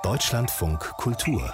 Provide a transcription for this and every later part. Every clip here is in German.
Deutschlandfunk Kultur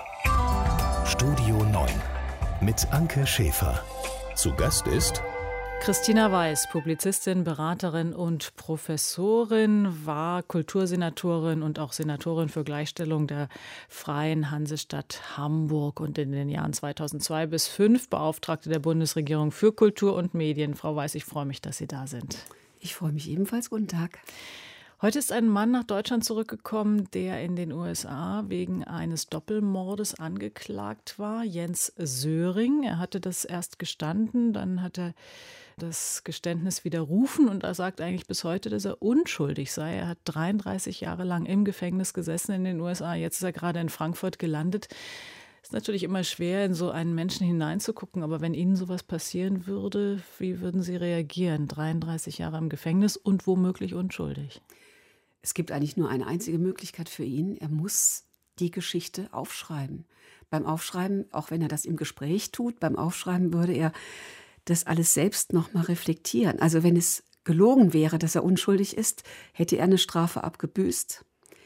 Studio 9 mit Anke Schäfer. Zu Gast ist Christina Weiß, Publizistin, Beraterin und Professorin, war Kultursenatorin und auch Senatorin für Gleichstellung der Freien Hansestadt Hamburg und in den Jahren 2002 bis 2005 Beauftragte der Bundesregierung für Kultur und Medien. Frau Weiß, ich freue mich, dass Sie da sind. Ich freue mich ebenfalls. Guten Tag. Heute ist ein Mann nach Deutschland zurückgekommen, der in den USA wegen eines Doppelmordes angeklagt war. Jens Söring. Er hatte das erst gestanden, dann hat er das Geständnis widerrufen und er sagt eigentlich bis heute, dass er unschuldig sei. Er hat 33 Jahre lang im Gefängnis gesessen in den USA. Jetzt ist er gerade in Frankfurt gelandet. Es ist natürlich immer schwer, in so einen Menschen hineinzugucken, aber wenn Ihnen sowas passieren würde, wie würden Sie reagieren? 33 Jahre im Gefängnis und womöglich unschuldig. Es gibt eigentlich nur eine einzige Möglichkeit für ihn. Er muss die Geschichte aufschreiben. Beim Aufschreiben, auch wenn er das im Gespräch tut, beim Aufschreiben würde er das alles selbst noch mal reflektieren. Also wenn es gelogen wäre, dass er unschuldig ist, hätte er eine Strafe abgebüßt.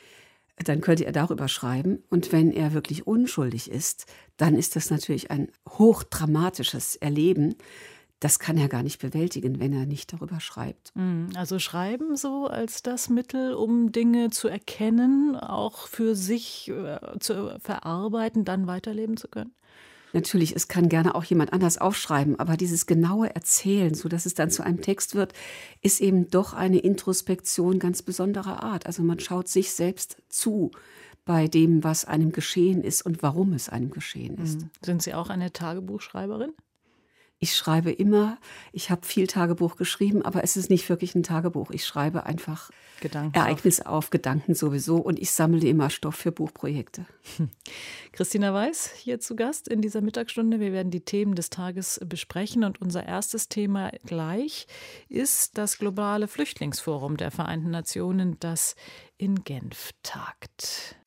Dann könnte er darüber schreiben. Und wenn er wirklich unschuldig ist, dann ist das natürlich ein hochdramatisches Erleben. Das kann er gar nicht bewältigen, wenn er nicht darüber schreibt. Also Schreiben so als das Mittel, um Dinge zu erkennen, auch für sich zu verarbeiten, dann weiterleben zu können? Natürlich, es kann gerne auch jemand anders aufschreiben, aber dieses genaue Erzählen, sodass es dann zu einem Text wird, ist eben doch eine Introspektion ganz besonderer Art. Also man schaut sich selbst zu bei dem, was einem geschehen ist und warum es einem geschehen ist. Sind Sie auch eine Tagebuchschreiberin? Ich schreibe immer, ich habe viel Tagebuch geschrieben, aber es ist nicht wirklich ein Tagebuch. Ich schreibe einfach Ereignisse auf, Gedanken sowieso und ich sammle immer Stoff für Buchprojekte. Christina Weiß hier zu Gast in dieser Mittagsstunde. Wir werden die Themen des Tages besprechen und unser erstes Thema gleich ist das globale Flüchtlingsforum der Vereinten Nationen, das in Genf tagt.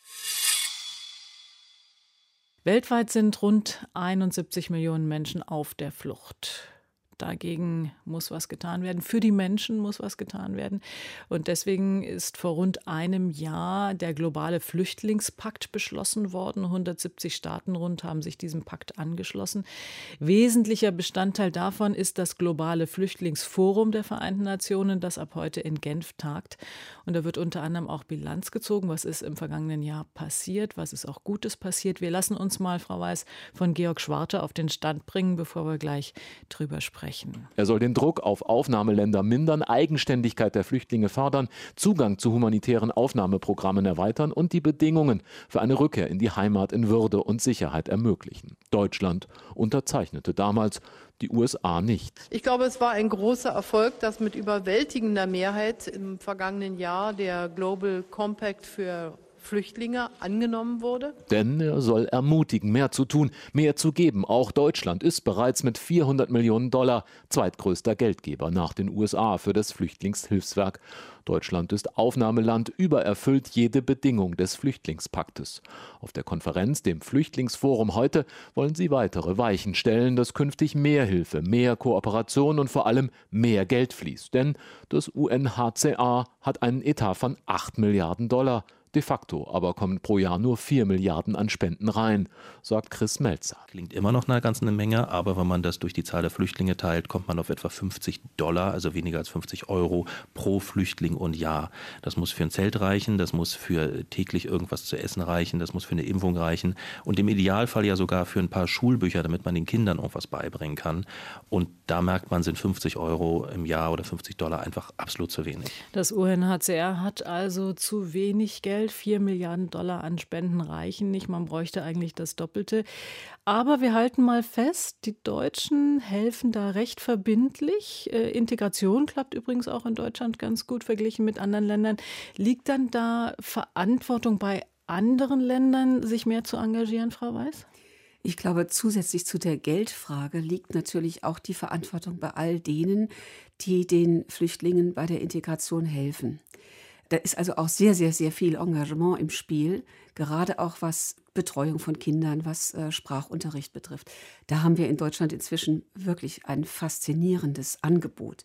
Weltweit sind rund 71 Millionen Menschen auf der Flucht. Dagegen muss was getan werden. Für die Menschen muss was getan werden. Und deswegen ist vor rund einem Jahr der globale Flüchtlingspakt beschlossen worden. 170 Staaten rund haben sich diesem Pakt angeschlossen. Wesentlicher Bestandteil davon ist das globale Flüchtlingsforum der Vereinten Nationen, das ab heute in Genf tagt. Und da wird unter anderem auch Bilanz gezogen, was ist im vergangenen Jahr passiert, was ist auch Gutes passiert. Wir lassen uns mal, Frau Weiß, von Georg Schwarte auf den Stand bringen, bevor wir gleich drüber sprechen. Er soll den Druck auf Aufnahmeländer mindern, Eigenständigkeit der Flüchtlinge fördern, Zugang zu humanitären Aufnahmeprogrammen erweitern und die Bedingungen für eine Rückkehr in die Heimat in Würde und Sicherheit ermöglichen. Deutschland unterzeichnete damals, die USA nicht. Ich glaube, es war ein großer Erfolg, dass mit überwältigender Mehrheit im vergangenen Jahr der Global Compact für Flüchtlinge angenommen wurde. Denn er soll ermutigen, mehr zu tun, mehr zu geben. Auch Deutschland ist bereits mit $400 Millionen zweitgrößter Geldgeber nach den USA für das Flüchtlingshilfswerk. Deutschland ist Aufnahmeland, übererfüllt jede Bedingung des Flüchtlingspaktes. Auf der Konferenz, dem Flüchtlingsforum heute, wollen sie weitere Weichen stellen, dass künftig mehr Hilfe, mehr Kooperation und vor allem mehr Geld fließt. Denn das UNHCR hat einen Etat von $8 Milliarden. De facto aber kommen pro Jahr nur 4 Milliarden an Spenden rein, sagt Chris Melzer. Klingt immer noch eine ganze Menge, aber wenn man das durch die Zahl der Flüchtlinge teilt, kommt man auf etwa $50, also weniger als 50 Euro pro Flüchtling und Jahr. Das muss für ein Zelt reichen, das muss für täglich irgendwas zu essen reichen, das muss für eine Impfung reichen und im Idealfall ja sogar für ein paar Schulbücher, damit man den Kindern irgendwas beibringen kann. Und da merkt man, sind 50 Euro im Jahr oder $50 einfach absolut zu wenig. Das UNHCR hat also zu wenig Geld. 4 Milliarden Dollar an Spenden reichen nicht. Man bräuchte eigentlich das Doppelte. Aber wir halten mal fest, die Deutschen helfen da recht verbindlich. Integration klappt übrigens auch in Deutschland ganz gut verglichen mit anderen Ländern. Liegt dann da Verantwortung bei anderen Ländern, sich mehr zu engagieren, Frau Weiß? Ich glaube, zusätzlich zu der Geldfrage liegt natürlich auch die Verantwortung bei all denen, die den Flüchtlingen bei der Integration helfen. Da ist also auch sehr, sehr, sehr viel Engagement im Spiel, gerade auch was Betreuung von Kindern, was Sprachunterricht betrifft. Da haben wir in Deutschland inzwischen wirklich ein faszinierendes Angebot.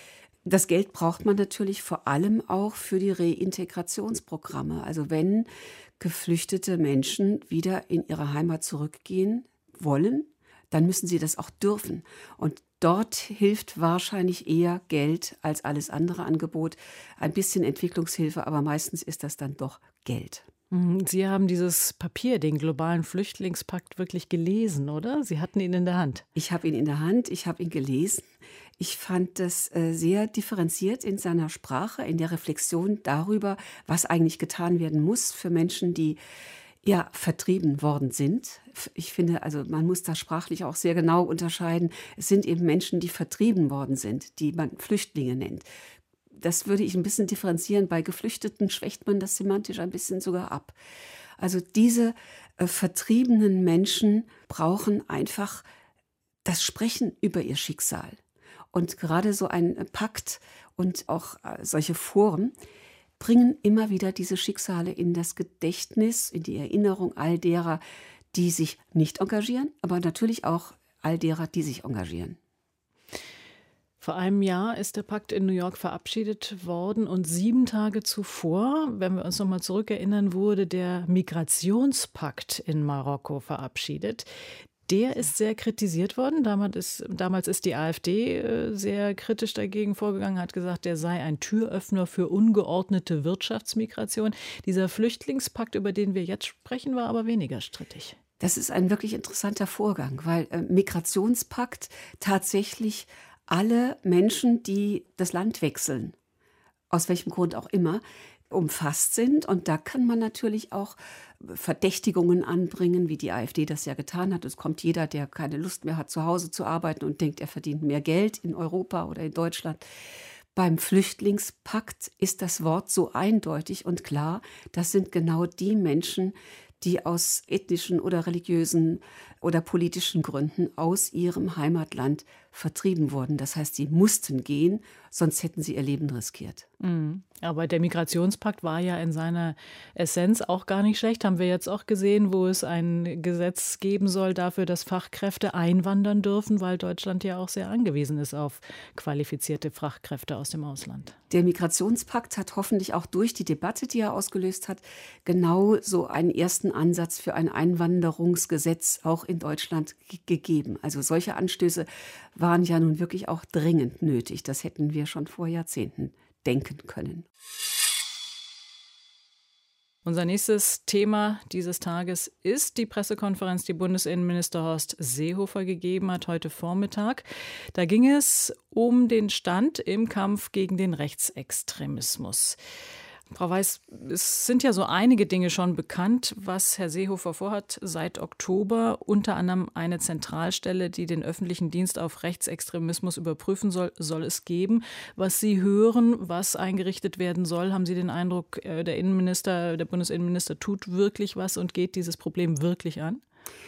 Das Geld braucht man natürlich vor allem auch für die Reintegrationsprogramme. Also wenn geflüchtete Menschen wieder in ihre Heimat zurückgehen wollen, dann müssen sie das auch dürfen. Und dort hilft wahrscheinlich eher Geld als alles andere Angebot. Ein bisschen Entwicklungshilfe, aber meistens ist das dann doch Geld. Sie haben dieses Papier, den globalen Flüchtlingspakt, wirklich gelesen, oder? Sie hatten ihn in der Hand. Ich habe ihn in der Hand, ich habe ihn gelesen. Ich fand das sehr differenziert in seiner Sprache, in der Reflexion darüber, was eigentlich getan werden muss für Menschen, die vertrieben worden sind. Ich finde, also man muss da sprachlich auch sehr genau unterscheiden. Es sind eben Menschen, die vertrieben worden sind, die man Flüchtlinge nennt. Das würde ich ein bisschen differenzieren. Bei Geflüchteten schwächt man das semantisch ein bisschen sogar ab. Also diese vertriebenen Menschen brauchen einfach das Sprechen über ihr Schicksal. Und gerade so ein Pakt und auch solche Foren bringen immer wieder diese Schicksale in das Gedächtnis, in die Erinnerung all derer, die sich nicht engagieren, aber natürlich auch all derer, die sich engagieren. Vor einem Jahr ist der Pakt in New York verabschiedet worden und 7 Tage zuvor, wenn wir uns noch mal zurückerinnern, wurde der Migrationspakt in Marokko verabschiedet. Der ist sehr kritisiert worden. Damals ist die AfD sehr kritisch dagegen vorgegangen, hat gesagt, der sei ein Türöffner für ungeordnete Wirtschaftsmigration. Dieser Flüchtlingspakt, über den wir jetzt sprechen, war aber weniger strittig. Das ist ein wirklich interessanter Vorgang, weil Migrationspakt tatsächlich alle Menschen, die das Land wechseln, aus welchem Grund auch immer, umfasst sind. Und da kann man natürlich auch Verdächtigungen anbringen, wie die AfD das ja getan hat. Es kommt jeder, der keine Lust mehr hat, zu Hause zu arbeiten und denkt, er verdient mehr Geld in Europa oder in Deutschland. Beim Flüchtlingspakt ist das Wort so eindeutig und klar. Das sind genau die Menschen, die aus ethnischen oder religiösen oder politischen Gründen aus ihrem Heimatland vertrieben wurden. Das heißt, sie mussten gehen, sonst hätten sie ihr Leben riskiert. Aber der Migrationspakt war ja in seiner Essenz auch gar nicht schlecht. Haben wir jetzt auch gesehen, wo es ein Gesetz geben soll dafür, dass Fachkräfte einwandern dürfen, weil Deutschland ja auch sehr angewiesen ist auf qualifizierte Fachkräfte aus dem Ausland. Der Migrationspakt hat hoffentlich auch durch die Debatte, die er ausgelöst hat, genau so einen ersten Ansatz für ein Einwanderungsgesetz auch in Deutschland gegeben. Also solche Anstöße waren ja nun wirklich auch dringend nötig. Das hätten wir schon vor Jahrzehnten denken können. Unser nächstes Thema dieses Tages ist die Pressekonferenz, die Bundesinnenminister Horst Seehofer gegeben hat heute Vormittag. Da ging es um den Stand im Kampf gegen den Rechtsextremismus. Frau Weiß, es sind ja so einige Dinge schon bekannt, was Herr Seehofer vorhat seit Oktober. Unter anderem eine Zentralstelle, die den öffentlichen Dienst auf Rechtsextremismus überprüfen soll es geben. Was Sie hören, was eingerichtet werden soll, haben Sie den Eindruck, der Bundesinnenminister tut wirklich was und geht dieses Problem wirklich an?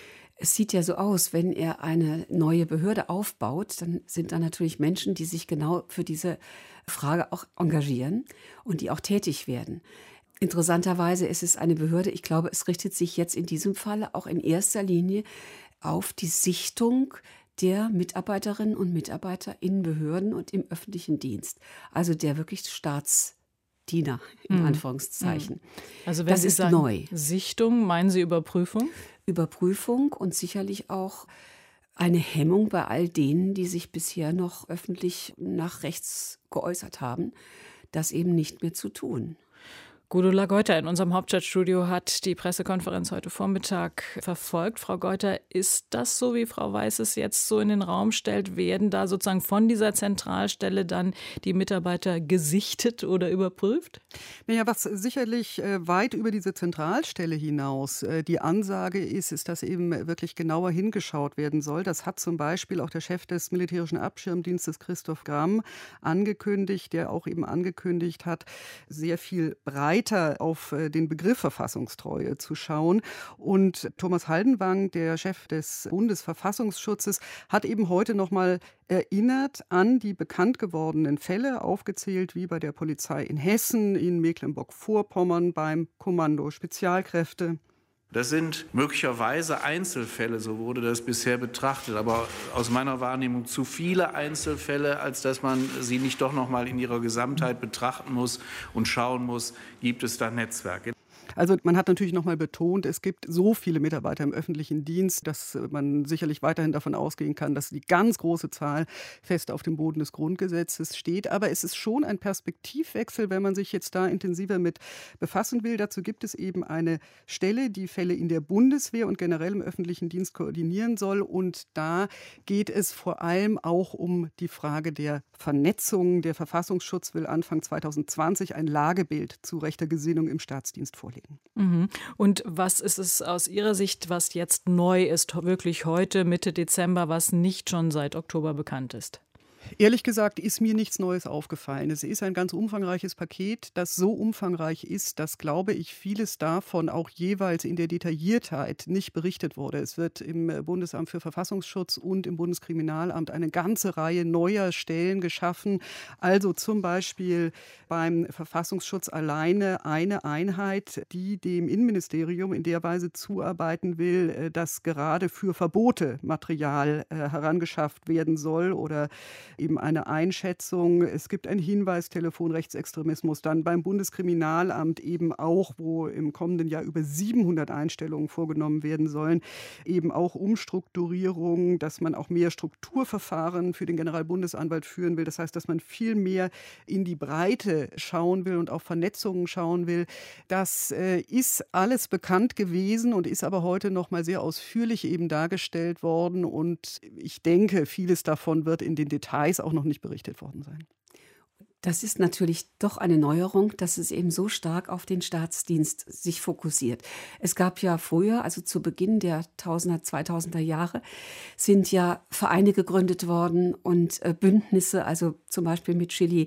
Es sieht ja so aus, wenn er eine neue Behörde aufbaut, dann sind da natürlich Menschen, die sich genau für diese Frage auch engagieren und die auch tätig werden. Interessanterweise ist es eine Behörde, ich glaube, es richtet sich jetzt in diesem Fall auch in erster Linie auf die Sichtung der Mitarbeiterinnen und Mitarbeiter in Behörden und im öffentlichen Dienst. Also der wirklich Staatsdiener, in Anführungszeichen. Also wenn Sie sagen neu. Sichtung, meinen Sie Überprüfung? Überprüfung und sicherlich auch eine Hemmung bei all denen, die sich bisher noch öffentlich nach rechts geäußert haben, das eben nicht mehr zu tun. Gudula Geuter in unserem Hauptstadtstudio hat die Pressekonferenz heute Vormittag verfolgt. Frau Geuter, ist das so, wie Frau Weiß es jetzt so in den Raum stellt? Werden da sozusagen von dieser Zentralstelle dann die Mitarbeiter gesichtet oder überprüft? Naja, was sicherlich weit über diese Zentralstelle hinaus die Ansage ist, dass eben wirklich genauer hingeschaut werden soll. Das hat zum Beispiel auch der Chef des Militärischen Abschirmdienstes, Christoph Gramm, angekündigt, der auch eben angekündigt hat, sehr viel breiter auf den Begriff Verfassungstreue zu schauen. Und Thomas Haldenwang, der Chef des Bundesverfassungsschutzes, hat eben heute noch mal erinnert an die bekannt gewordenen Fälle, aufgezählt wie bei der Polizei in Hessen, in Mecklenburg-Vorpommern beim Kommando Spezialkräfte. Das sind möglicherweise Einzelfälle, so wurde das bisher betrachtet, aber aus meiner Wahrnehmung zu viele Einzelfälle, als dass man sie nicht doch noch mal in ihrer Gesamtheit betrachten muss und schauen muss, gibt es da Netzwerke. Also man hat natürlich noch mal betont, es gibt so viele Mitarbeiter im öffentlichen Dienst, dass man sicherlich weiterhin davon ausgehen kann, dass die ganz große Zahl fest auf dem Boden des Grundgesetzes steht. Aber es ist schon ein Perspektivwechsel, wenn man sich jetzt da intensiver mit befassen will. Dazu gibt es eben eine Stelle, die Fälle in der Bundeswehr und generell im öffentlichen Dienst koordinieren soll. Und da geht es vor allem auch um die Frage der Vernetzung. Der Verfassungsschutz will Anfang 2020 ein Lagebild zu rechter Gesinnung im Staatsdienst vorlegen. Mhm. Und was ist es aus Ihrer Sicht, was jetzt neu ist, wirklich heute, Mitte Dezember, was nicht schon seit Oktober bekannt ist? Ehrlich gesagt ist mir nichts Neues aufgefallen. Es ist ein ganz umfangreiches Paket, das so umfangreich ist, dass, glaube ich, vieles davon auch jeweils in der Detailliertheit nicht berichtet wurde. Es wird im Bundesamt für Verfassungsschutz und im Bundeskriminalamt eine ganze Reihe neuer Stellen geschaffen. Also zum Beispiel beim Verfassungsschutz alleine eine Einheit, die dem Innenministerium in der Weise zuarbeiten will, dass gerade für Verbote Material herangeschafft werden soll oder eben eine Einschätzung. Es gibt ein Hinweistelefon Rechtsextremismus, dann beim Bundeskriminalamt eben auch, wo im kommenden Jahr über 700 Einstellungen vorgenommen werden sollen, eben auch Umstrukturierung, dass man auch mehr Strukturverfahren für den Generalbundesanwalt führen will. Das heißt, dass man viel mehr in die Breite schauen will und auf Vernetzungen schauen will. Das ist alles bekannt gewesen und ist aber heute noch mal sehr ausführlich eben dargestellt worden. Und ich denke, vieles davon wird in den Details auch noch nicht berichtet worden sein. Das ist natürlich doch eine Neuerung, dass es eben so stark auf den Staatsdienst sich fokussiert. Es gab ja früher, also zu Beginn der 2000er Jahre, sind ja Vereine gegründet worden und Bündnisse, also zum Beispiel mit Chile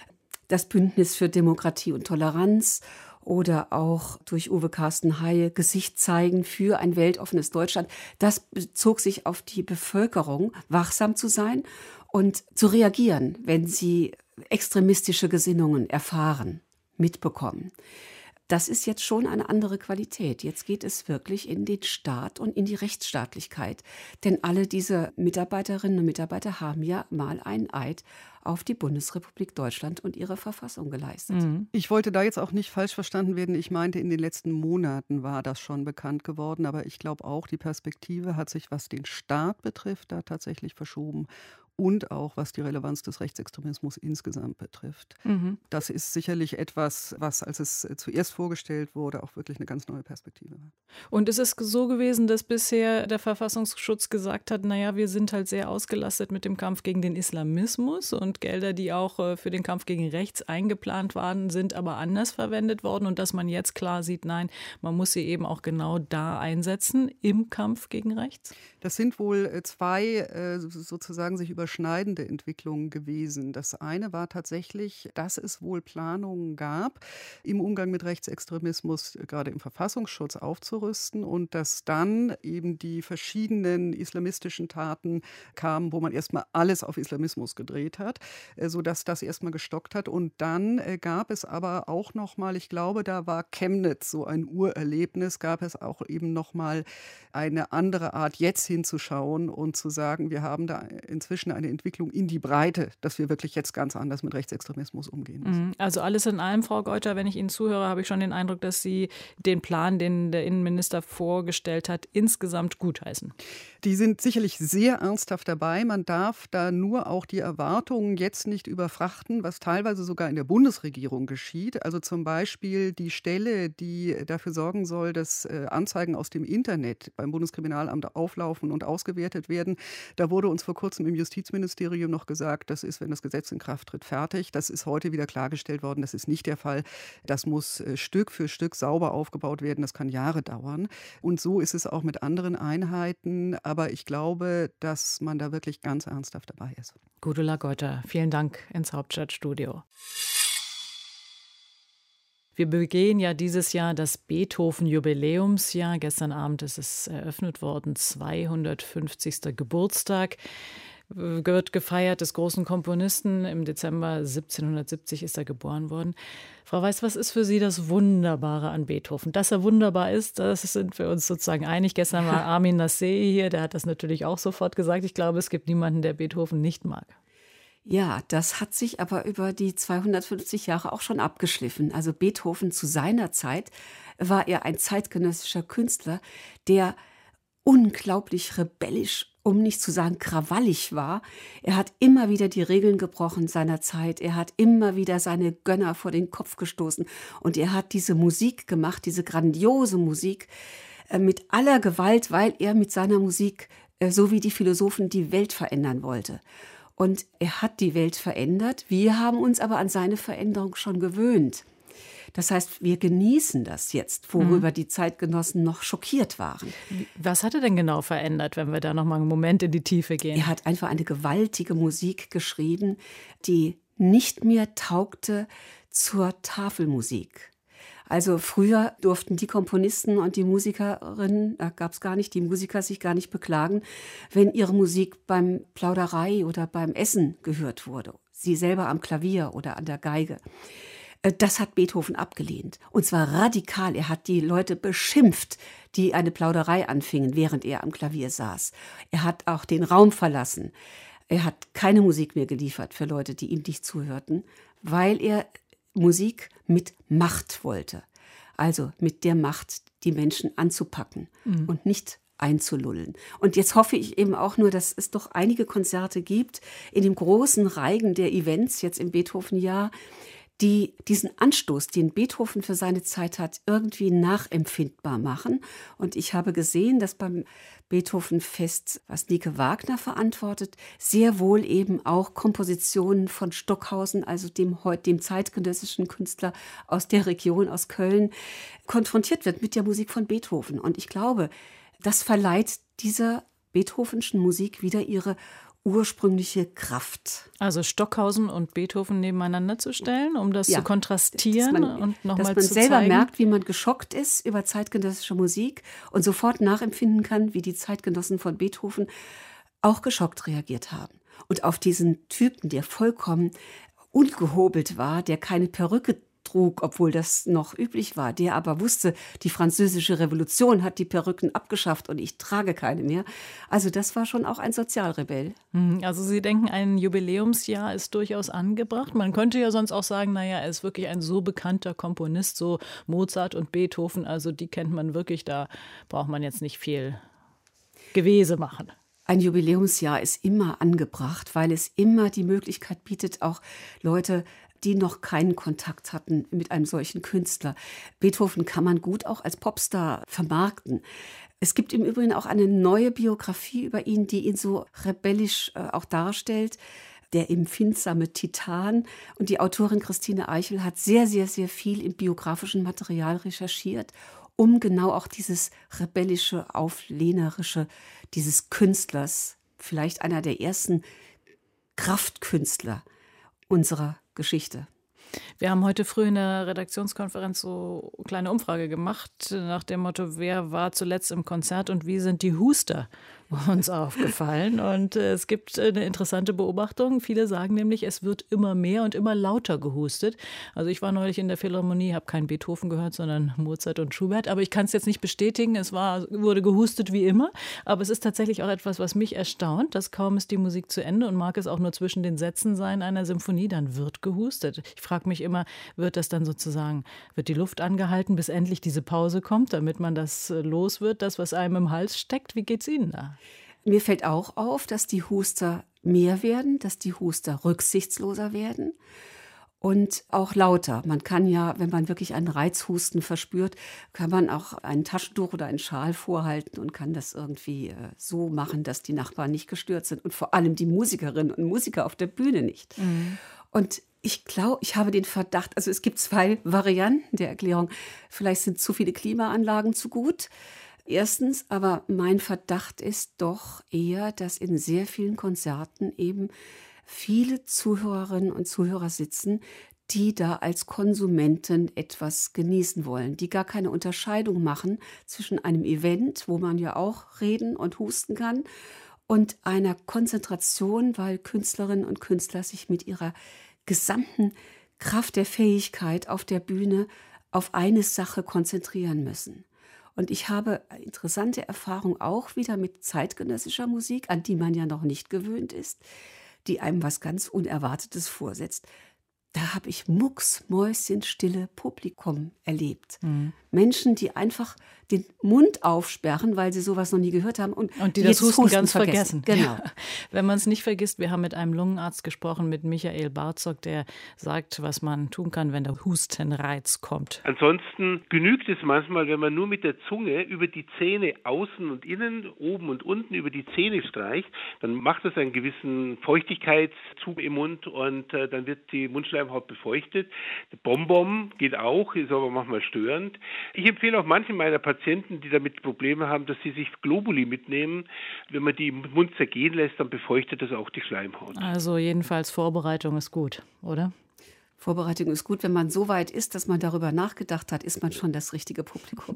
das Bündnis für Demokratie und Toleranz oder auch durch Uwe Carsten Haie Gesicht zeigen für ein weltoffenes Deutschland. Das bezog sich auf die Bevölkerung, wachsam zu sein und zu reagieren, wenn sie extremistische Gesinnungen erfahren, mitbekommen. Das ist jetzt schon eine andere Qualität. Jetzt geht es wirklich in den Staat und in die Rechtsstaatlichkeit. Denn alle diese Mitarbeiterinnen und Mitarbeiter haben ja mal einen Eid auf die Bundesrepublik Deutschland und ihre Verfassung geleistet. Ich wollte da jetzt auch nicht falsch verstanden werden. Ich meinte, in den letzten Monaten war das schon bekannt geworden. Aber ich glaube auch, die Perspektive hat sich, was den Staat betrifft, da tatsächlich verschoben. Und auch, was die Relevanz des Rechtsextremismus insgesamt betrifft. Das ist sicherlich etwas, was, als es zuerst vorgestellt wurde, auch wirklich eine ganz neue Perspektive war. Und ist es so gewesen, dass bisher der Verfassungsschutz gesagt hat, naja, wir sind halt sehr ausgelastet mit dem Kampf gegen den Islamismus und Gelder, die auch für den Kampf gegen rechts eingeplant waren, sind aber anders verwendet worden und dass man jetzt klar sieht, nein, man muss sie eben auch genau da einsetzen im Kampf gegen rechts? Das sind wohl zwei sozusagen sich überschneidende Entwicklungen gewesen. Das eine war tatsächlich, dass es wohl Planungen gab, im Umgang mit Rechtsextremismus gerade im Verfassungsschutz aufzurüsten und dass dann eben die verschiedenen islamistischen Taten kamen, wo man erstmal alles auf Islamismus gedreht hat, sodass das erstmal gestockt hat. Und dann gab es aber auch nochmal, ich glaube, da war Chemnitz so ein Urerlebnis, gab es auch eben nochmal eine andere Art, jetzt hinzuschauen und zu sagen, wir haben da inzwischen eine Entwicklung in die Breite, dass wir wirklich jetzt ganz anders mit Rechtsextremismus umgehen müssen. Also alles in allem, Frau Geuter, wenn ich Ihnen zuhöre, habe ich schon den Eindruck, dass Sie den Plan, den der Innenminister vorgestellt hat, insgesamt gutheißen. Die sind sicherlich sehr ernsthaft dabei. Man darf da nur auch die Erwartungen jetzt nicht überfrachten, was teilweise sogar in der Bundesregierung geschieht. Also zum Beispiel die Stelle, die dafür sorgen soll, dass Anzeigen aus dem Internet beim Bundeskriminalamt auflaufen und ausgewertet werden. Da wurde uns vor kurzem im Justizministerium noch gesagt, das ist, wenn das Gesetz in Kraft tritt, fertig. Das ist heute wieder klargestellt worden. Das ist nicht der Fall. Das muss Stück für Stück sauber aufgebaut werden. Das kann Jahre dauern. Und so ist es auch mit anderen Einheiten. Aber ich glaube, dass man da wirklich ganz ernsthaft dabei ist. Gudula Geuter, vielen Dank ins Hauptstadtstudio. Wir begehen ja dieses Jahr das Beethoven-Jubiläumsjahr. Gestern Abend ist es eröffnet worden, 250. Geburtstag. Wird gefeiert des großen Komponisten. Im Dezember 1770 ist er geboren worden. Frau Weiß, was ist für Sie das Wunderbare an Beethoven? Dass er wunderbar ist, das sind wir uns sozusagen einig. Gestern war Armin Nassei hier, der hat das natürlich auch sofort gesagt. Ich glaube, es gibt niemanden, der Beethoven nicht mag. Ja, das hat sich aber über die 250 Jahre auch schon abgeschliffen. Also Beethoven zu seiner Zeit war er ein zeitgenössischer Künstler, der unglaublich rebellisch, um nicht zu sagen krawallig war. Er hat immer wieder die Regeln gebrochen seiner Zeit. Er hat immer wieder seine Gönner vor den Kopf gestoßen. Und er hat diese Musik gemacht, diese grandiose Musik, mit aller Gewalt, weil er mit seiner Musik, so wie die Philosophen, die Welt verändern wollte. Und er hat die Welt verändert. Wir haben uns aber an seine Veränderung schon gewöhnt. Das heißt, wir genießen das jetzt, worüber die Zeitgenossen noch schockiert waren. Was hat er denn genau verändert, wenn wir da noch mal einen Moment in die Tiefe gehen? Er hat einfach eine gewaltige Musik geschrieben, die nicht mehr taugte zur Tafelmusik. Also früher durften die Komponisten und die Musikerinnen, da gab es gar nicht, die Musiker sich gar nicht beklagen, wenn ihre Musik beim Plauderei oder beim Essen gehört wurde. Sie selber am Klavier oder an der Geige. Das hat Beethoven abgelehnt. Und zwar radikal. Er hat die Leute beschimpft, die eine Plauderei anfingen, während er am Klavier saß. Er hat auch den Raum verlassen. Er hat keine Musik mehr geliefert für Leute, die ihm nicht zuhörten, weil er Musik mit Macht wollte. Also mit der Macht, die Menschen anzupacken und nicht einzulullen. Und jetzt hoffe ich eben auch nur, dass es doch einige Konzerte gibt in dem großen Reigen der Events jetzt im Beethoven-Jahr, die diesen Anstoß, den Beethoven für seine Zeit hat, irgendwie nachempfindbar machen. Und ich habe gesehen, dass beim Beethoven-Fest, was Nike Wagner verantwortet, sehr wohl eben auch Kompositionen von Stockhausen, also dem zeitgenössischen Künstler aus der Region, aus Köln, konfrontiert wird mit der Musik von Beethoven. Und ich glaube, das verleiht dieser beethovenschen Musik wieder ihre ursprüngliche Kraft. Also Stockhausen und Beethoven nebeneinander zu stellen, um das zu kontrastieren und nochmal zu zeigen. Dass man selber merkt, wie man geschockt ist über zeitgenössische Musik und sofort nachempfinden kann, wie die Zeitgenossen von Beethoven auch geschockt reagiert haben. Und auf diesen Typen, der vollkommen ungehobelt war, der keine Perücke trug, obwohl das noch üblich war, der aber wusste, die Französische Revolution hat die Perücken abgeschafft und ich trage keine mehr. Also das war schon auch ein Sozialrebell. Also Sie denken, ein Jubiläumsjahr ist durchaus angebracht. Man könnte ja sonst auch sagen, naja, er ist wirklich ein so bekannter Komponist, so Mozart und Beethoven, also die kennt man wirklich, da braucht man jetzt nicht viel Gewese machen. Ein Jubiläumsjahr ist immer angebracht, weil es immer die Möglichkeit bietet, auch Leute, die noch keinen Kontakt hatten mit einem solchen Künstler. Beethoven kann man gut auch als Popstar vermarkten. Es gibt im Übrigen auch eine neue Biografie über ihn, die ihn so rebellisch auch darstellt. Der empfindsame Titan. Und die Autorin Christine Eichel hat sehr, sehr, sehr viel im biografischen Material recherchiert, um genau auch dieses rebellische, auflehnerische dieses Künstlers, vielleicht einer der ersten Kraftkünstler unserer Geschichte. Wir haben heute früh in der Redaktionskonferenz so eine kleine Umfrage gemacht nach dem Motto, wer war zuletzt im Konzert und wie sind die Huster uns aufgefallen. Und es gibt eine interessante Beobachtung. Viele sagen nämlich, es wird immer mehr und immer lauter gehustet. Also ich war neulich in der Philharmonie, habe keinen Beethoven gehört, sondern Mozart und Schubert. Aber ich kann es jetzt nicht bestätigen. Wurde gehustet wie immer. Aber es ist tatsächlich auch etwas, was mich erstaunt, dass kaum ist die Musik zu Ende und mag es auch nur zwischen den Sätzen sein einer Symphonie, dann wird gehustet. Ich frage mich immer, wird die Luft angehalten, bis endlich diese Pause kommt, damit man das los wird, das, was einem im Hals steckt? Wie geht's Ihnen da? Mir fällt auch auf, dass die Huster mehr werden, dass die Huster rücksichtsloser werden und auch lauter. Man kann ja, wenn man wirklich einen Reizhusten verspürt, kann man auch ein Taschentuch oder einen Schal vorhalten und kann das irgendwie so machen, dass die Nachbarn nicht gestört sind und vor allem die Musikerinnen und Musiker auf der Bühne nicht. Und ich glaube, ich habe den Verdacht, also es gibt zwei Varianten der Erklärung. Vielleicht sind zu viele Klimaanlagen zu gut. Erstens, aber mein Verdacht ist doch eher, dass in sehr vielen Konzerten eben viele Zuhörerinnen und Zuhörer sitzen, die da als Konsumenten etwas genießen wollen, die gar keine Unterscheidung machen zwischen einem Event, wo man ja auch reden und husten kann, und einer Konzentration, weil Künstlerinnen und Künstler sich mit ihrer gesamten Kraft der Fähigkeit auf der Bühne auf eine Sache konzentrieren müssen. Und ich habe interessante Erfahrungen auch wieder mit zeitgenössischer Musik, an die man ja noch nicht gewöhnt ist, die einem was ganz Unerwartetes vorsetzt. Da habe ich mucksmäuschenstille Publikum erlebt. Menschen, die einfach den Mund aufsperren, weil sie sowas noch nie gehört haben. Und die das Husten ganz vergessen. Genau. Ja. Wenn man es nicht vergisst, wir haben mit einem Lungenarzt gesprochen, mit Michael Barzog, der sagt, was man tun kann, wenn der Hustenreiz kommt. Ansonsten genügt es manchmal, wenn man nur mit der Zunge über die Zähne außen und innen, oben und unten über die Zähne streicht. Dann macht das einen gewissen Feuchtigkeitszug im Mund und dann wird die Mundschleimhaut befeuchtet. Der Bonbon geht auch, ist aber manchmal störend. Ich empfehle auch manchen meiner Patienten, die damit Probleme haben, dass sie sich Globuli mitnehmen. Wenn man die im Mund zergehen lässt, dann befeuchtet das auch die Schleimhaut. Also jedenfalls Vorbereitung ist gut, oder? Vorbereitung ist gut. Wenn man so weit ist, dass man darüber nachgedacht hat, ist man schon das richtige Publikum.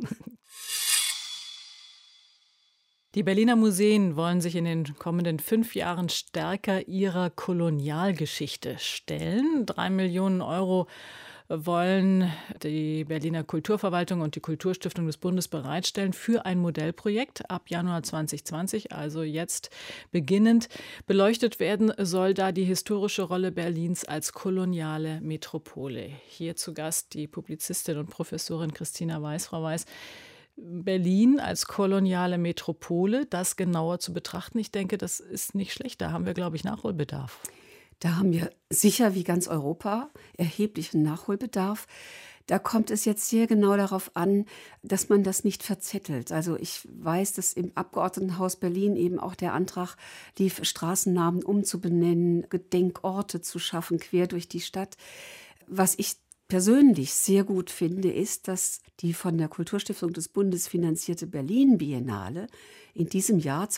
Die Berliner Museen wollen sich in den kommenden 5 Jahren stärker ihrer Kolonialgeschichte stellen. 3 Millionen Euro wollen die Berliner Kulturverwaltung und die Kulturstiftung des Bundes bereitstellen für ein Modellprojekt ab Januar 2020, also jetzt beginnend. Beleuchtet werden soll da die historische Rolle Berlins als koloniale Metropole. Hier zu Gast die Publizistin und Professorin Christina Weiß. Frau Weiß, Berlin als koloniale Metropole, das genauer zu betrachten, ich denke, das ist nicht schlecht. Da haben wir, glaube ich, Nachholbedarf. Da haben wir sicher wie ganz Europa erheblichen Nachholbedarf. Da kommt es jetzt sehr genau darauf an, dass man das nicht verzettelt. Also ich weiß, dass im Abgeordnetenhaus Berlin eben auch der Antrag lief, Straßennamen umzubenennen, Gedenkorte zu schaffen, quer durch die Stadt. Was ich persönlich sehr gut finde, ist, dass die von der Kulturstiftung des Bundes finanzierte Berlin-Biennale in diesem Jahr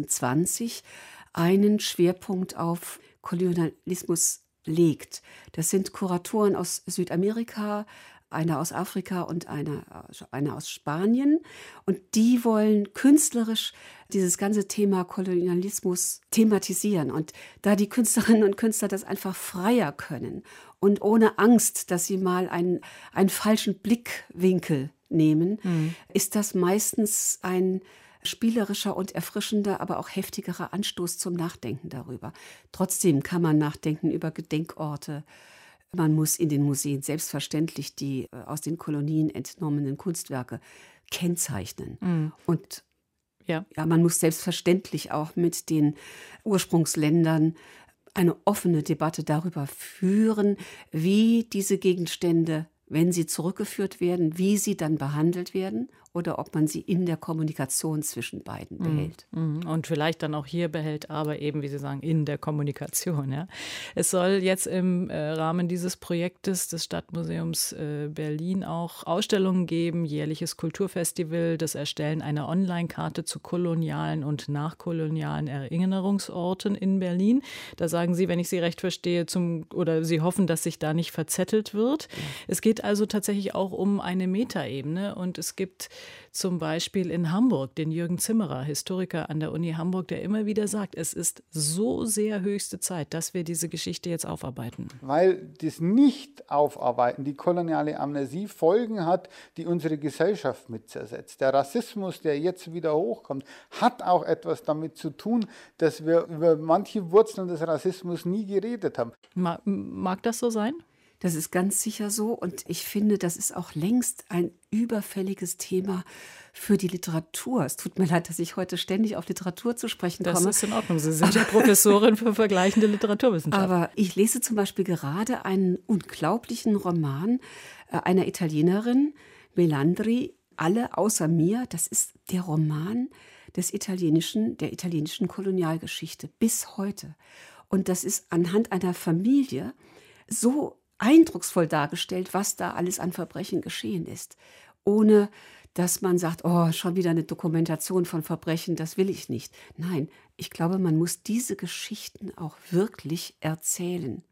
2020 einen Schwerpunkt auf Kolonialismus legt. Das sind Kuratoren aus Südamerika, einer aus Afrika und einer aus Spanien. Und die wollen künstlerisch dieses ganze Thema Kolonialismus thematisieren. Und da die Künstlerinnen und Künstler das einfach freier können und ohne Angst, dass sie mal einen falschen Blickwinkel nehmen, ist das meistens ein spielerischer und erfrischender, aber auch heftigerer Anstoß zum Nachdenken darüber. Trotzdem kann man nachdenken über Gedenkorte. Man muss in den Museen selbstverständlich die aus den Kolonien entnommenen Kunstwerke kennzeichnen. Und man muss selbstverständlich auch mit den Ursprungsländern eine offene Debatte darüber führen, wie diese Gegenstände, wenn sie zurückgeführt werden, wie sie dann behandelt werden oder ob man sie in der Kommunikation zwischen beiden behält. Und vielleicht dann auch hier behält, aber eben, wie Sie sagen, in der Kommunikation. Ja. Es soll jetzt im Rahmen dieses Projektes des Stadtmuseums Berlin auch Ausstellungen geben, jährliches Kulturfestival, das Erstellen einer Online-Karte zu kolonialen und nachkolonialen Erinnerungsorten in Berlin. Da sagen Sie, wenn ich Sie recht verstehe, oder Sie hoffen, dass sich da nicht verzettelt wird. Ja. Es geht also tatsächlich auch um eine Metaebene und es gibt zum Beispiel in Hamburg den Jürgen Zimmerer, Historiker an der Uni Hamburg, der immer wieder sagt, es ist so sehr höchste Zeit, dass wir diese Geschichte jetzt aufarbeiten. Weil das Nicht-Aufarbeiten, die koloniale Amnesie Folgen hat, die unsere Gesellschaft mit zersetzt. Der Rassismus, der jetzt wieder hochkommt, hat auch etwas damit zu tun, dass wir über manche Wurzeln des Rassismus nie geredet haben. Mag das so sein? Das ist ganz sicher so und ich finde, das ist auch längst ein überfälliges Thema für die Literatur. Es tut mir leid, dass ich heute ständig auf Literatur zu sprechen komme. Das ist in Ordnung. Sie sind ja Professorin für vergleichende Literaturwissenschaft. Aber ich lese zum Beispiel gerade einen unglaublichen Roman einer Italienerin, Melandri, Alle außer mir. Das ist der Roman der italienischen Kolonialgeschichte bis heute. Und das ist anhand einer Familie so eindrucksvoll dargestellt, was da alles an Verbrechen geschehen ist. Ohne, dass man sagt, oh, schon wieder eine Dokumentation von Verbrechen, das will ich nicht. Nein, ich glaube, man muss diese Geschichten auch wirklich erzählen.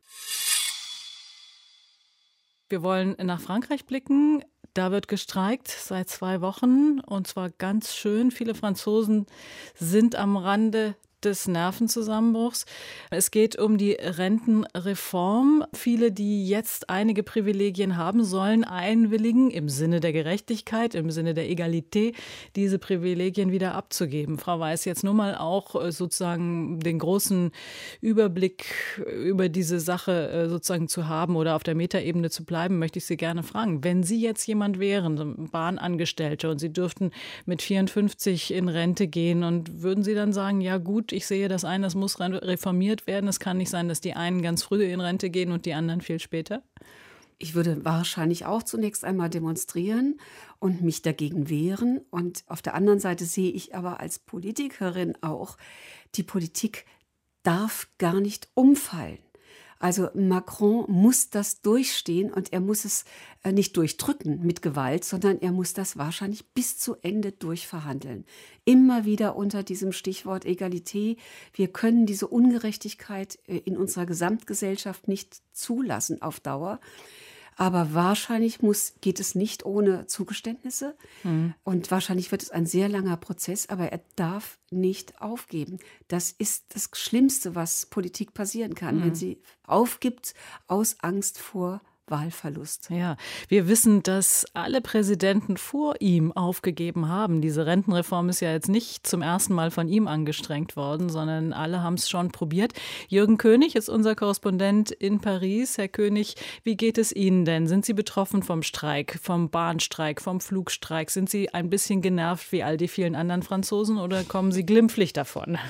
Wir wollen nach Frankreich blicken. Da wird gestreikt seit 2 Wochen und zwar ganz schön. Viele Franzosen sind am Rande des Nervenzusammenbruchs. Es geht um die Rentenreform. Viele, die jetzt einige Privilegien haben, sollen einwilligen, im Sinne der Gerechtigkeit, im Sinne der Egalität, diese Privilegien wieder abzugeben. Frau Weiß, jetzt nur mal auch sozusagen den großen Überblick über diese Sache sozusagen zu haben oder auf der Metaebene zu bleiben, möchte ich Sie gerne fragen. Wenn Sie jetzt jemand wären, so ein Bahnangestellter, und Sie dürften mit 54 in Rente gehen, und würden Sie dann sagen, ja gut, ich sehe das ein, das muss reformiert werden. Es kann nicht sein, dass die einen ganz früh in Rente gehen und die anderen viel später. Ich würde wahrscheinlich auch zunächst einmal demonstrieren und mich dagegen wehren. Und auf der anderen Seite sehe ich aber als Politikerin auch, die Politik darf gar nicht umfallen. Also Macron muss das durchstehen und er muss es nicht durchdrücken mit Gewalt, sondern er muss das wahrscheinlich bis zu Ende durchverhandeln. Immer wieder unter diesem Stichwort Egalität. Wir können diese Ungerechtigkeit in unserer Gesamtgesellschaft nicht zulassen auf Dauer. Aber wahrscheinlich geht es nicht ohne Zugeständnisse. Und wahrscheinlich wird es ein sehr langer Prozess, aber er darf nicht aufgeben. Das ist das Schlimmste, was Politik passieren kann, wenn sie aufgibt aus Angst vor Wahlverlust. Ja, wir wissen, dass alle Präsidenten vor ihm aufgegeben haben. Diese Rentenreform ist ja jetzt nicht zum ersten Mal von ihm angestrengt worden, sondern alle haben es schon probiert. Jürgen König ist unser Korrespondent in Paris. Herr König, wie geht es Ihnen denn? Sind Sie betroffen vom Streik, vom Bahnstreik, vom Flugstreik? Sind Sie ein bisschen genervt wie all die vielen anderen Franzosen oder kommen Sie glimpflich davon?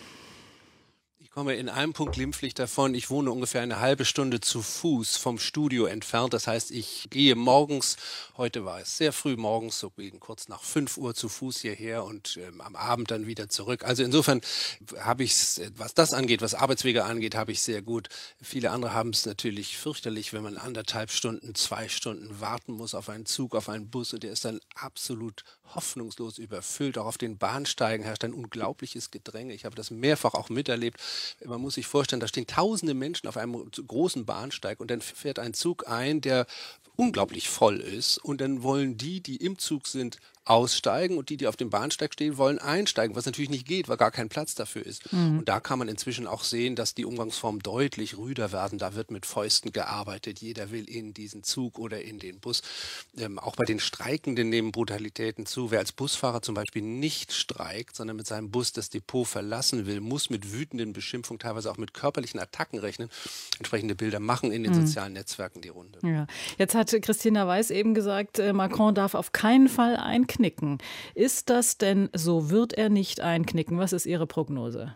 Ich komme in einem Punkt glimpflich davon. Ich wohne ungefähr eine halbe Stunde zu Fuß vom Studio entfernt. Das heißt, ich gehe morgens, heute war es sehr früh morgens, so gegen kurz nach 5 Uhr zu Fuß hierher und am Abend dann wieder zurück. Also insofern habe ich es, was das angeht, was Arbeitswege angeht, habe ich sehr gut. Viele andere haben es natürlich fürchterlich, wenn man 1,5 Stunden, 2 Stunden warten muss auf einen Zug, auf einen Bus und der ist dann absolut hoffnungslos überfüllt. Auch auf den Bahnsteigen herrscht ein unglaubliches Gedränge. Ich habe das mehrfach auch miterlebt. Man muss sich vorstellen, da stehen tausende Menschen auf einem großen Bahnsteig und dann fährt ein Zug ein, der unglaublich voll ist und dann wollen die im Zug sind, aussteigen und die auf dem Bahnsteig stehen, wollen einsteigen, was natürlich nicht geht, weil gar kein Platz dafür ist. Und da kann man inzwischen auch sehen, dass die Umgangsformen deutlich rüder werden. Da wird mit Fäusten gearbeitet. Jeder will in diesen Zug oder in den Bus. Auch bei den Streikenden nehmen Brutalitäten zu. Wer als Busfahrer zum Beispiel nicht streikt, sondern mit seinem Bus das Depot verlassen will, muss mit wütenden Beschimpfungen, teilweise auch mit körperlichen Attacken rechnen. Entsprechende Bilder machen in den sozialen Netzwerken die Runde. Ja. Jetzt hat Christina Weiß eben gesagt, Macron darf auf keinen Fall einknicken. Ist das denn so? Wird er nicht einknicken? Was ist Ihre Prognose?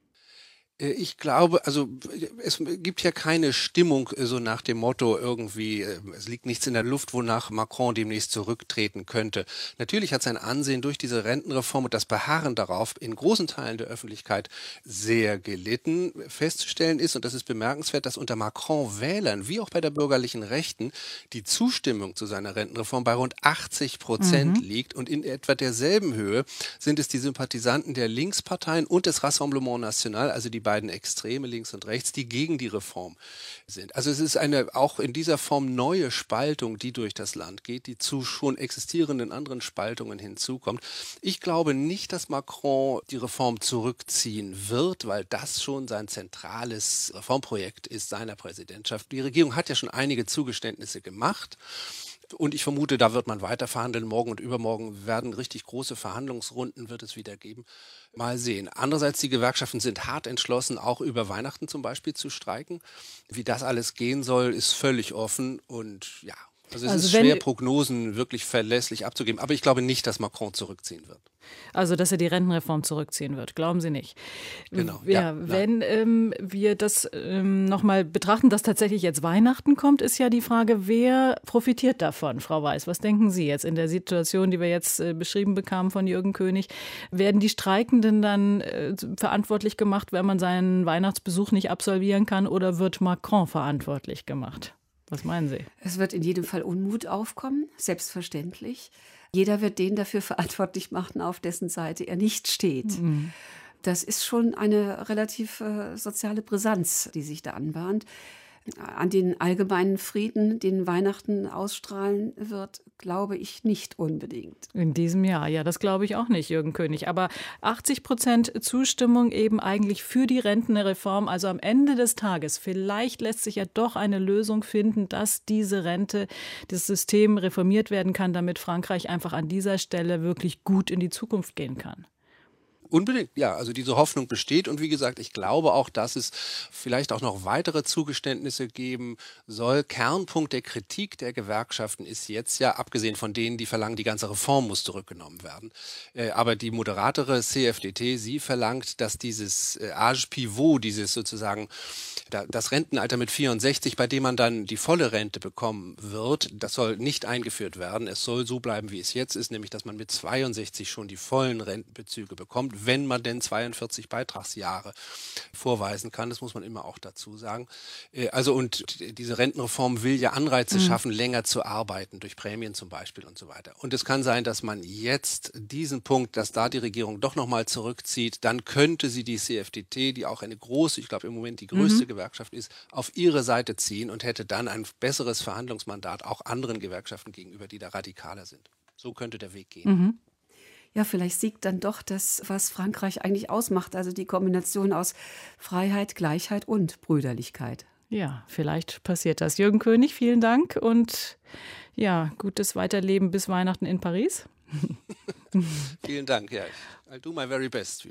Ich glaube, also es gibt ja keine Stimmung so nach dem Motto irgendwie, es liegt nichts in der Luft, wonach Macron demnächst zurücktreten könnte. Natürlich hat sein Ansehen durch diese Rentenreform und das Beharren darauf in großen Teilen der Öffentlichkeit sehr gelitten. Festzustellen ist, und das ist bemerkenswert, dass unter Macron-Wählern, wie auch bei der bürgerlichen Rechten, die Zustimmung zu seiner Rentenreform bei rund 80% liegt und in etwa derselben Höhe sind es die Sympathisanten der Linksparteien und des Rassemblement National, also die beiden Extreme links und rechts, die gegen die Reform sind. Also es ist eine auch in dieser Form neue Spaltung, die durch das Land geht, die zu schon existierenden anderen Spaltungen hinzukommt. Ich glaube nicht, dass Macron die Reform zurückziehen wird, weil das schon sein zentrales Reformprojekt ist seiner Präsidentschaft. Die Regierung hat ja schon einige Zugeständnisse gemacht. Und ich vermute, da wird man weiter verhandeln. Morgen und übermorgen werden richtig große Verhandlungsrunden, wird es wieder geben. Mal sehen. Andererseits, die Gewerkschaften sind hart entschlossen, auch über Weihnachten zum Beispiel zu streiken. Wie das alles gehen soll, ist völlig offen. Und ja, also es ist schwer, Prognosen wirklich verlässlich abzugeben. Aber ich glaube nicht, dass Macron zurückziehen wird. Also, dass er die Rentenreform zurückziehen wird, glauben Sie nicht? Genau. Ja, wenn wir das nochmal betrachten, dass tatsächlich jetzt Weihnachten kommt, ist ja die Frage, wer profitiert davon, Frau Weiß? Was denken Sie jetzt in der Situation, die wir jetzt beschrieben bekamen von Jürgen König? Werden die Streikenden dann verantwortlich gemacht, wenn man seinen Weihnachtsbesuch nicht absolvieren kann, oder wird Macron verantwortlich gemacht? Was meinen Sie? Es wird in jedem Fall Unmut aufkommen, selbstverständlich. Jeder wird den dafür verantwortlich machen, auf dessen Seite er nicht steht. Das ist schon eine relativ soziale Brisanz, die sich da anbahnt. an den allgemeinen Frieden, den Weihnachten ausstrahlen wird, glaube ich nicht unbedingt. In diesem Jahr, ja, das glaube ich auch nicht, Jürgen König. Aber 80% Zustimmung eben eigentlich für die Rentenreform. Also am Ende des Tages, vielleicht lässt sich ja doch eine Lösung finden, dass diese Rente, das System reformiert werden kann, damit Frankreich einfach an dieser Stelle wirklich gut in die Zukunft gehen kann. Unbedingt, ja. Also diese Hoffnung besteht. Und wie gesagt, ich glaube auch, dass es vielleicht auch noch weitere Zugeständnisse geben soll. Kernpunkt der Kritik der Gewerkschaften ist jetzt ja, abgesehen von denen, die verlangen, die ganze Reform muss zurückgenommen werden. Aber die moderatere CFDT, sie verlangt, dass dieses Âge Pivot, dieses sozusagen das Rentenalter mit 64, bei dem man dann die volle Rente bekommen wird, das soll nicht eingeführt werden. Es soll so bleiben, wie es jetzt ist, nämlich dass man mit 62 schon die vollen Rentenbezüge bekommt, wenn man denn 42 Beitragsjahre vorweisen kann. Das muss man immer auch dazu sagen. Und diese Rentenreform will ja Anreize schaffen, länger zu arbeiten, durch Prämien zum Beispiel und so weiter. Und es kann sein, dass man jetzt diesen Punkt, dass da die Regierung doch nochmal zurückzieht, dann könnte sie die CFDT, die auch eine große, ich glaube im Moment die größte Gewerkschaft ist, auf ihre Seite ziehen und hätte dann ein besseres Verhandlungsmandat auch anderen Gewerkschaften gegenüber, die da radikaler sind. So könnte der Weg gehen. Ja, vielleicht siegt dann doch das, was Frankreich eigentlich ausmacht, also die Kombination aus Freiheit, Gleichheit und Brüderlichkeit. Ja, vielleicht passiert das. Jürgen König, vielen Dank und ja, gutes Weiterleben bis Weihnachten in Paris. Vielen Dank, ja. I'll do my very best.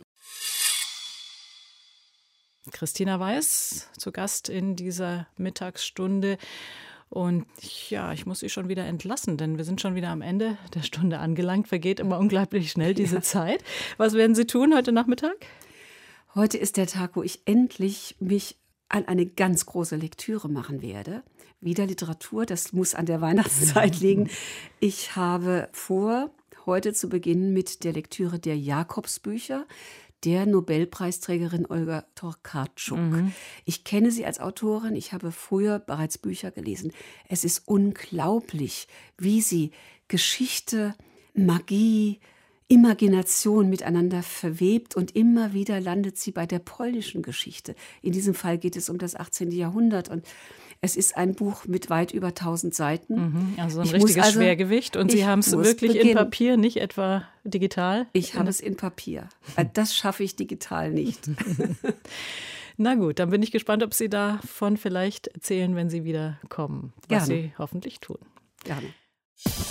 Christina Weiß, zu Gast in dieser Mittagsstunde. Und ja, ich muss Sie schon wieder entlassen, denn wir sind schon wieder am Ende der Stunde angelangt. Vergeht immer unglaublich schnell diese Zeit. Was werden Sie tun heute Nachmittag? Heute ist der Tag, wo ich endlich mich an eine ganz große Lektüre machen werde. Wieder Literatur, das muss an der Weihnachtszeit liegen. Ich habe vor, heute zu beginnen mit der Lektüre der Jakobsbücher der Nobelpreisträgerin Olga Tokarczuk. Ich kenne sie als Autorin, ich habe früher bereits Bücher gelesen. Es ist unglaublich, wie sie Geschichte, Magie, Imagination miteinander verwebt und immer wieder landet sie bei der polnischen Geschichte. In diesem Fall geht es um das 18. Jahrhundert und es ist ein Buch mit weit über 1000 Seiten. Also ein richtiges Schwergewicht. Und Sie haben es wirklich in Papier, nicht etwa digital? Ich habe es in Papier. Das schaffe ich digital nicht. Na gut, dann bin ich gespannt, ob Sie davon vielleicht erzählen, wenn Sie wieder kommen. Was Sie hoffentlich tun. Gerne.